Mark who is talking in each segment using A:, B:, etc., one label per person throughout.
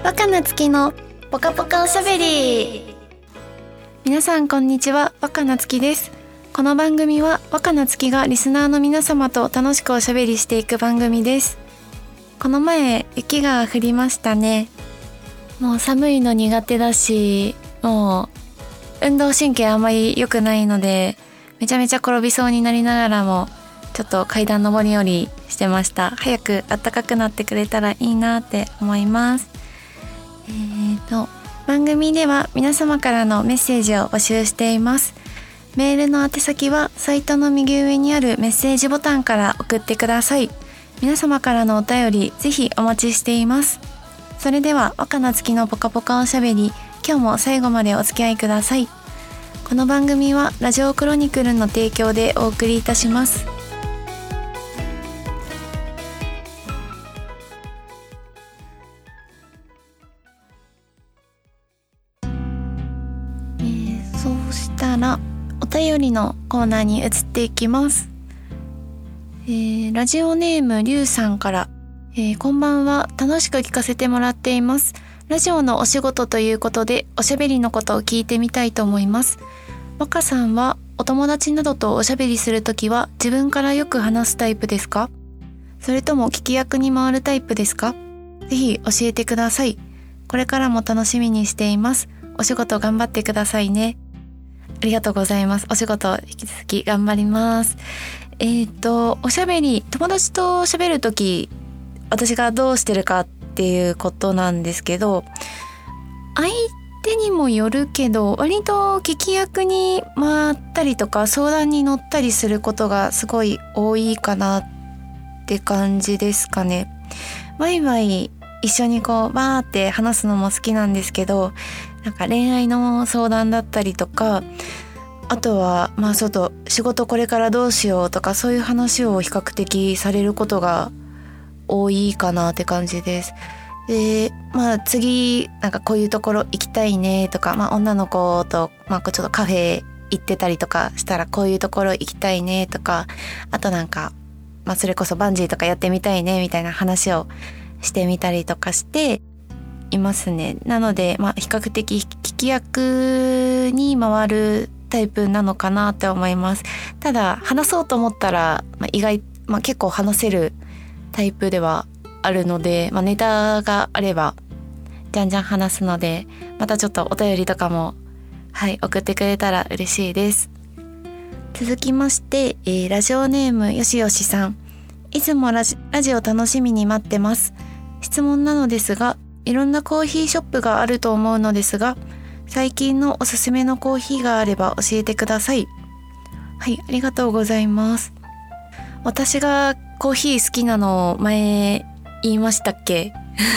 A: 若菜月のポカポカおしゃべり。皆さんこんにちは、若菜月です。この番組は若菜月がリスナーの皆様と楽しくおしゃべりしていく番組です。この前雪が降りましたね。もう寒いの苦手だし、もう運動神経あんまり良くないので、めちゃめちゃ転びそうになりながらもちょっと階段上り下りしてました。早く暖かくなってくれたらいいなって思います。番組では皆様からのメッセージを募集しています。メールの宛先はサイトの右上にあるメッセージボタンから送ってください。皆様からのお便りぜひお待ちしています。それでは若菜月のポカポカおしゃべり、今日も最後までお付き合いください。この番組はラジオクロニクルの提供でお送りいたします。そうしたらお便りのコーナーに移っていきます。ラジオネームりゅうさんから、こんばんは、楽しく聞かせてもらっています。ラジオのお仕事ということでおしゃべりのことを聞いてみたいと思います。若さんはお友達などとおしゃべりするときは自分からよく話すタイプですか？それとも聞き役に回るタイプですか？ぜひ教えてください。これからも楽しみにしています。お仕事頑張ってくださいね。ありがとうございます。お仕事引き続き頑張ります。おしゃべり、友達と喋るとき、私がどうしてるかっていうことなんですけど、相手にもよるけど、割と聞き役に回ったりとか相談に乗ったりすることがすごい多いかなって感じですかね。ワイワイ一緒にバーって話すのも好きなんですけど、なんか恋愛の相談だったりとか、あとは仕事これからどうしようとか、そういう話を比較的されることが多いかなって感じです。で、次なんかこういうところ行きたいねとか、女の子とちょっとカフェ行ってたりとかしたらこういうところ行きたいねとか、あとなんかそれこそバンジーとかやってみたいねみたいな話をしてみたりとかしていますね。なので比較的聞き役に回るタイプなのかなって思います。ただ話そうと思ったら、意外、結構話せるタイプではあるので、ネタがあればじゃんじゃん話すので、またちょっとお便りとかも送ってくれたら嬉しいです。続きまして、ラジオネームよしよしさん、いつもラジオ楽しみに待ってます。質問なのですが、いろんなコーヒーショップがあると思うのですが、最近のおすすめのコーヒーがあれば教えてください。はい、ありがとうございます。私がコーヒー好きなの前言いましたっけ？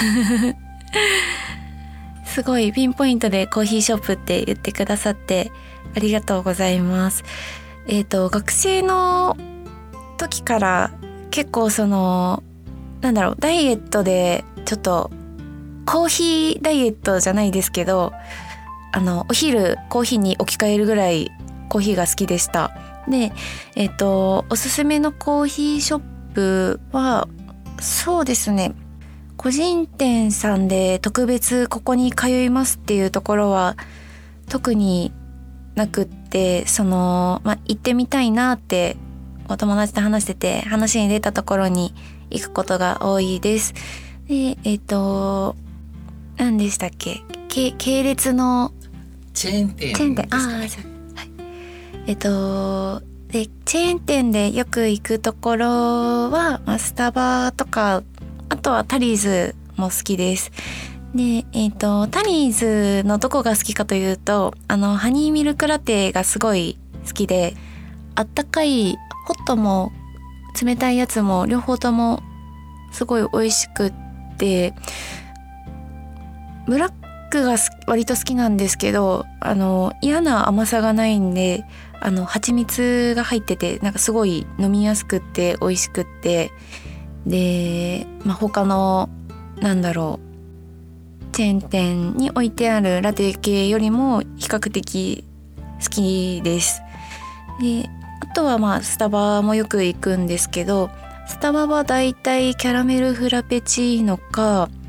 A: すごいピンポイントでコーヒーショップって言ってくださってありがとうございます。学生の時から結構ダイエットでちょっとコーヒーダイエットじゃないですけど、お昼コーヒーに置き換えるぐらいコーヒーが好きでした。で、おすすめのコーヒーショップはそうですね、個人店さんで特別ここに通いますっていうところは特になくって、行ってみたいなってお友達と話してて話に出たところに行くことが多いです。で、何でしたっけ、系列の
B: チェーン店ですかね。
A: でチェーン店でよく行くところは、スタバとか、あとはタリーズも好きです。で、タリーズのどこが好きかというと、ハニーミルクラテがすごい好きで、あったかいホットも冷たいやつも両方ともすごい美味しくって、ブラックが割と好きなんですけど、嫌な甘さがないんで、蜂蜜が入ってて、なんかすごい飲みやすくって美味しくって、で、他のチェーン店に置いてあるラテ系よりも比較的好きです。で、あとはスタバもよく行くんですけど、スタバはだいたいキャラメルフラペチーノか、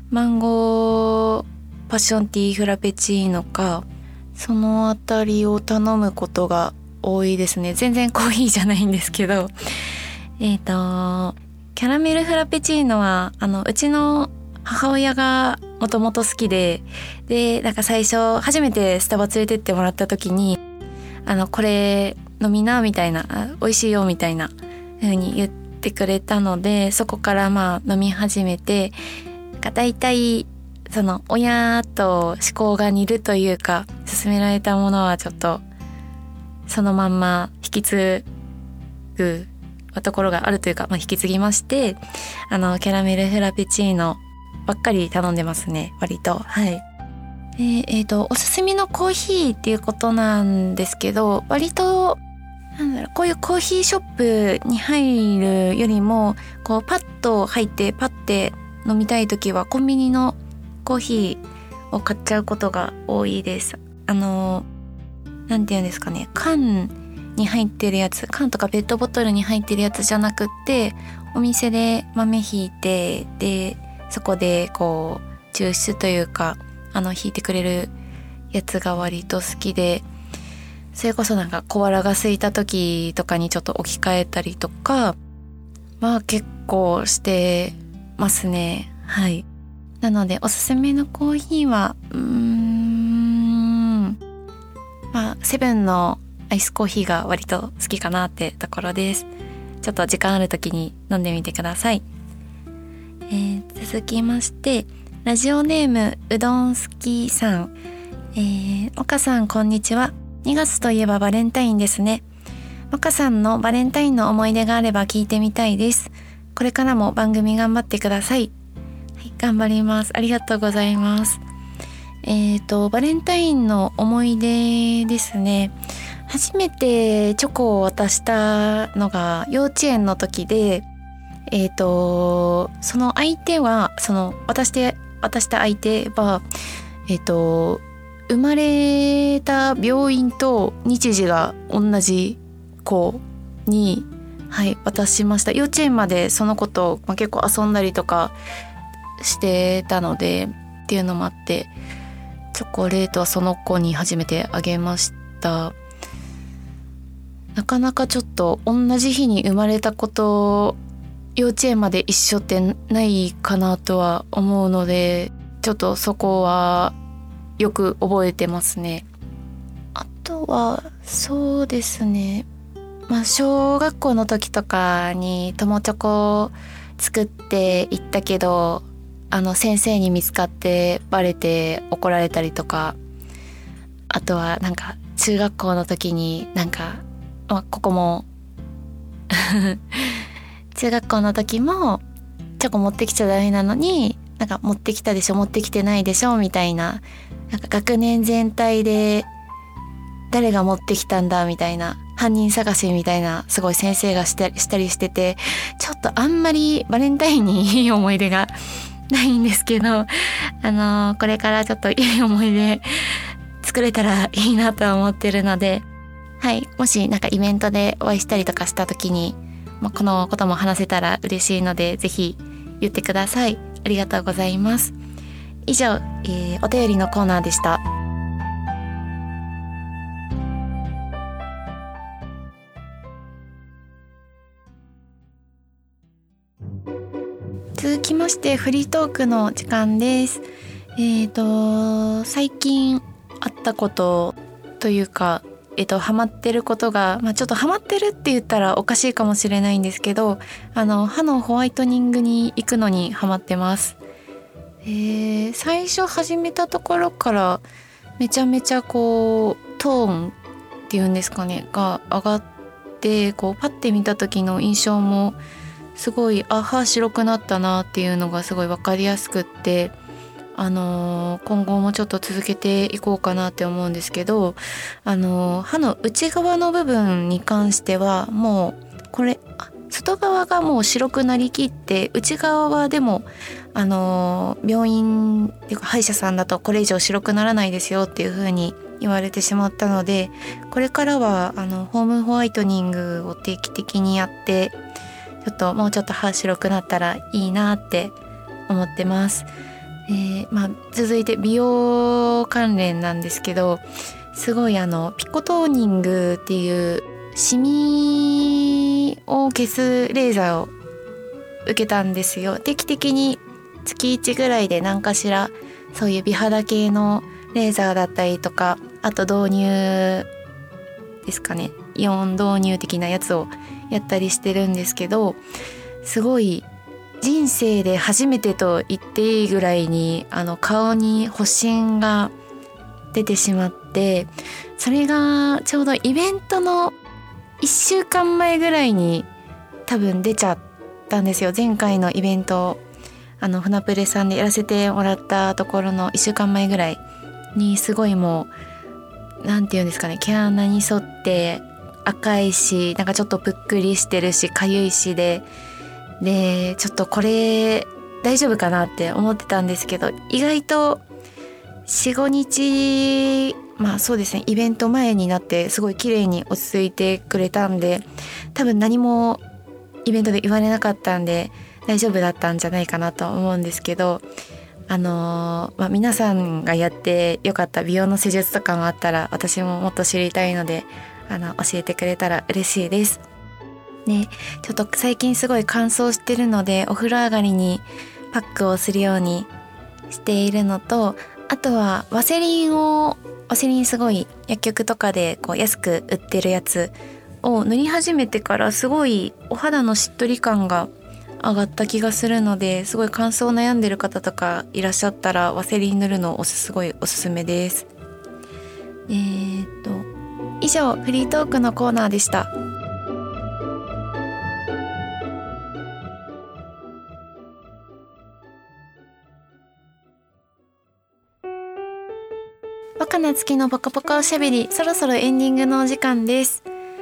A: マンゴーパッションティーフラペチーノか、そのあたりを頼むことが多いですね。全然コーヒーじゃないんですけど、キャラメルフラペチーノはうちの母親がもともと好きで、なんか最初初めてスタバ連れてってもらった時にこれ飲みなみたいな、美味しいよみたいな風に言ってくれたので、そこから飲み始めて、だいたいその親と思考が似るというか、勧められたものはちょっとそのまんま引き継ぐところがあるというか、引き継ぎまして、キャラメルフラペチーノばっかり頼んでますね、割と。はい。おすすめのコーヒーっていうことなんですけど、割とこういうコーヒーショップに入るよりも、こうパッと入ってパッて飲みたいときはコンビニのコーヒーを買っちゃうことが多いです。なんていうんですかね、缶に入ってるやつ、缶とかペットボトルに入ってるやつじゃなくって、お店で豆ひいて、でそこでこう抽出というかひいてくれるやつが割と好きで、それこそなんか小腹が空いた時とかにちょっと置き換えたりとか結構してますね。はい。なのでおすすめのコーヒーはセブンのアイスコーヒーが割と好きかなってところです。ちょっと時間ある時に飲んでみてください。続きまして、ラジオネームうどんすきさん、岡さんこんにちは。2月といえばバレンタインですね。岡さんのバレンタインの思い出があれば聞いてみたいです。これからも番組頑張ってください。はい、頑張ります。ありがとうございます。バレンタインの思い出ですね。初めてチョコを渡したのが幼稚園の時で、その相手は、渡した相手は、生まれた病院と日時が同じ子に、はい、渡しました。幼稚園までその子と、結構遊んだりとかしてたのでっていうのもあって、チョコレートはその子に初めてあげました。なかなかちょっと同じ日に生まれた子と幼稚園まで一緒ってないかなとは思うので、ちょっとそこはよく覚えてますね。あとはそうですね、小学校の時とかに友チョコ作って行ったけど、先生に見つかってバレて怒られたりとか、あとはなんか中学校の時にここも中学校の時もチョコ持ってきちゃダメなのに、持ってきたでしょ持ってきてないでしょみたいな、学年全体で誰が持ってきたんだみたいな、犯人探しみたいなすごい先生がしたりしてて、ちょっとあんまりバレンタインにいい思い出がないんですけど、これからちょっといい思い出作れたらいいなと思ってるので、はい、もしイベントでお会いしたりとかした時に、このことも話せたら嬉しいので、ぜひ言ってください。ありがとうございます。以上、お便りのコーナーでした。続きましてフリートークの時間です。最近あったことというか、ハマってることが、ちょっとハマってるって言ったらおかしいかもしれないんですけど、歯のホワイトニングに行くのにハマってます。最初始めたところからめちゃめちゃトーンっていうんですかねが上がって、パッて見た時の印象もすごい歯白くなったなっていうのがすごい分かりやすくって、今後もちょっと続けていこうかなって思うんですけど、歯の内側の部分に関してはもうこれ外側がもう白くなりきって、内側はでも病院っていうか歯医者さんだとこれ以上白くならないですよっていう風に言われてしまったので、これからはホームホワイトニングを定期的にやって、もうちょっと歯白くなったらいいなって思ってます。 続いて美容関連なんですけど、すごいピコトーニングっていうシミを消すレーザーを受けたんですよ。定期的に月1ぐらいで何かしらそういう美肌系のレーザーだったりとか、あと導入ですかね、イオン導入的なやつをやったりしてるんですけど、すごい人生で初めてと言っていいぐらいに顔に発疹が出てしまって、それがちょうどイベントの1週間前ぐらいに多分出ちゃったんですよ。前回のイベント船プレさんでやらせてもらったところの1週間前ぐらいに、すごいもうなんていうんですかね、毛穴に沿って赤いし、なんかちょっとぷっくりしてるし、かゆいしでちょっとこれ大丈夫かなって思ってたんですけど、意外と 4,5 日そうですね、イベント前になってすごい綺麗に落ち着いてくれたんで、多分何もイベントで言われなかったんで大丈夫だったんじゃないかなと思うんですけど、皆さんがやってよかった美容の施術とかもあったら、私ももっと知りたいので教えてくれたら嬉しいですね。ちょっと最近すごい乾燥してるので、お風呂上がりにパックをするようにしているのと、あとはワセリンすごい薬局とかで安く売ってるやつを塗り始めてから、すごいお肌のしっとり感が上がった気がするので、すごい乾燥悩んでる方とかいらっしゃったらワセリン塗るのすごいおすすめです。以上フリートークのコーナーでした。若菜月のポカポカおしゃべり、そろそろエンディングのお時間です。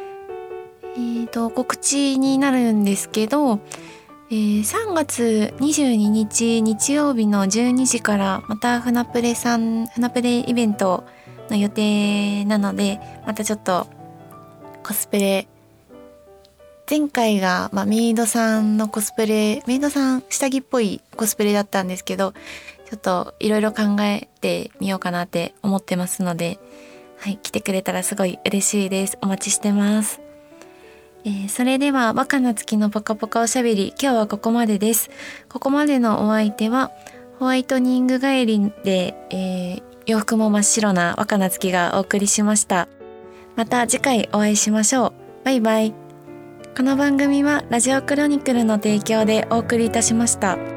A: 告知になるんですけど、3月22日日曜日の12時からまた船プレイベントの予定なので、またちょっとコスプレ、前回が、メイドさんのコスプレ、メイドさん下着っぽいコスプレだったんですけど、ちょっといろいろ考えてみようかなって思ってますので、はい、来てくれたらすごい嬉しいです。お待ちしてます。それでは若菜月のポカポカおしゃべり、今日はここまでです。ここまでのお相手はホワイトニング帰りで、洋服も真っ白な若菜月がお送りしました。また次回お会いしましょう。バイバイ。この番組はラジオクロニクルの提供でお送りいたしました。